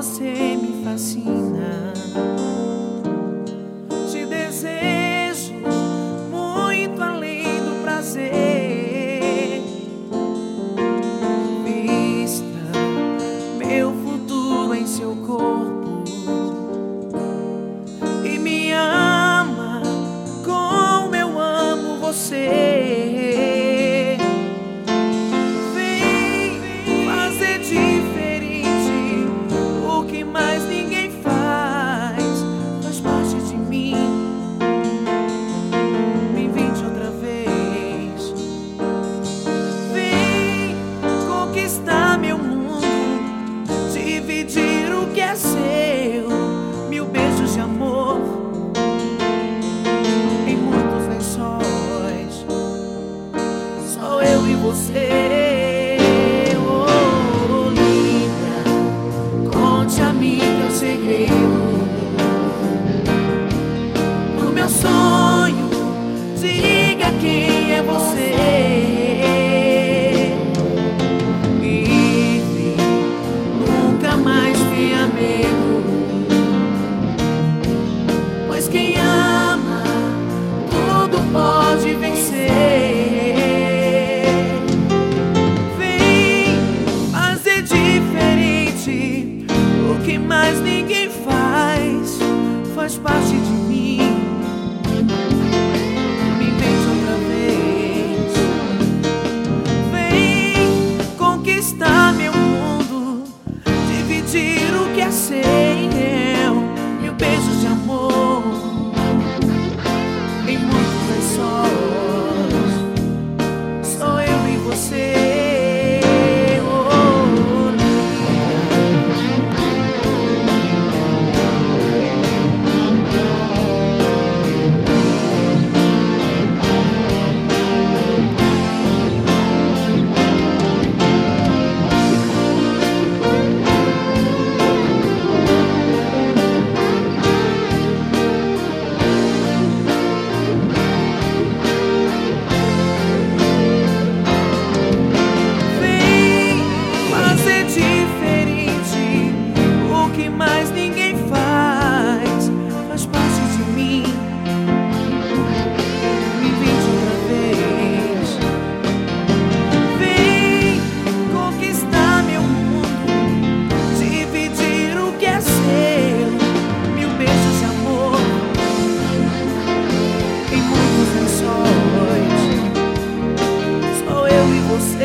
você me fascina. Te desejo muito além do prazer. Vista meu futuro em seu corpo e me ama como eu amo você. Seu, 1000 beijos de amor em muitos lençóis, só eu e você. Oh, linda, conte a mim teu segredo. No meu sonho, diga quem é você. Pois quem ama, tudo pode vencer. Vem fazer diferente, o que mais ninguém faz, faz parte de mim. Me vende outra vez. Vem conquistar meu mundo, dividir o que é seu. 1000 beijos de amor em muitos lençóis, só eu e você. Você